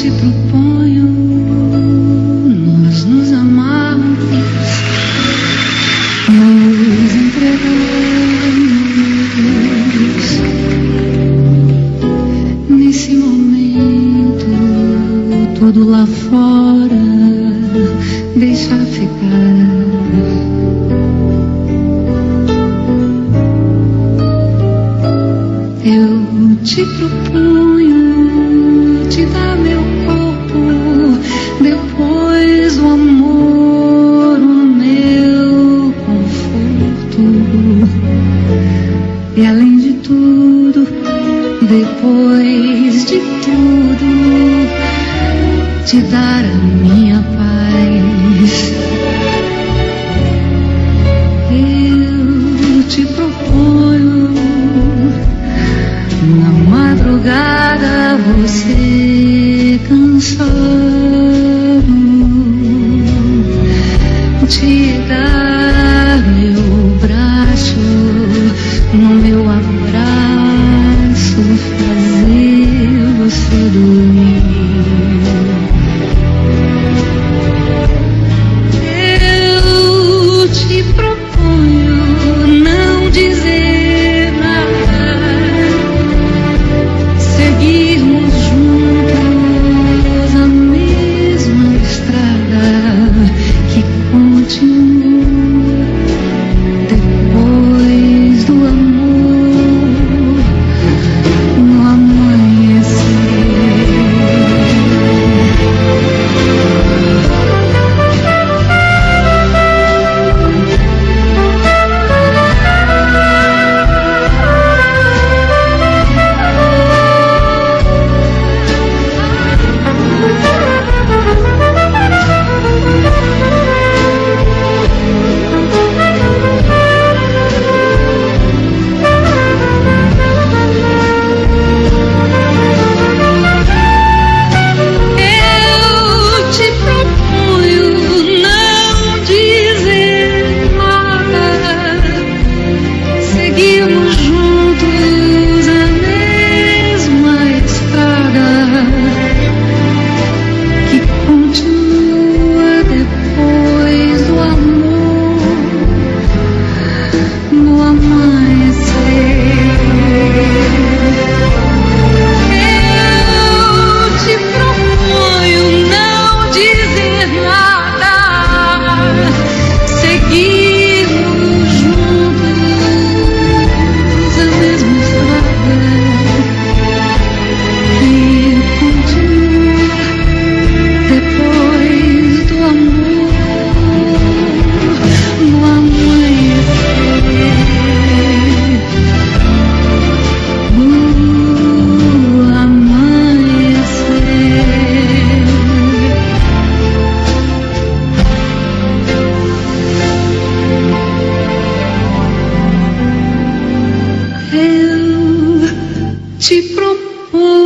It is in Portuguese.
te proponho nós nos amarmos, nos entregarmos nesse momento. Tudo lá fora deixa ficar. Eu te proponho te dar meu corpo, depois o amor, o meu conforto. E além de tudo, depois de tudo, te dar a minha paz. Eu te proponho na madrugada, você cansado, te dar meu braço, no meu abraço, fazer você dormir. Eu te proponho não dizer nada, seguirmos juntos a mesma estrada que continua depois do amor, no amanhecer. Seguimos juntos a mesma estrada que continua depois do amor, no amanhecer. Eu te proponho não dizer nada, seguirmos juntos a mesma estrada que continua depois do amor, no amanhecer. No amanhecer. Eu te proponho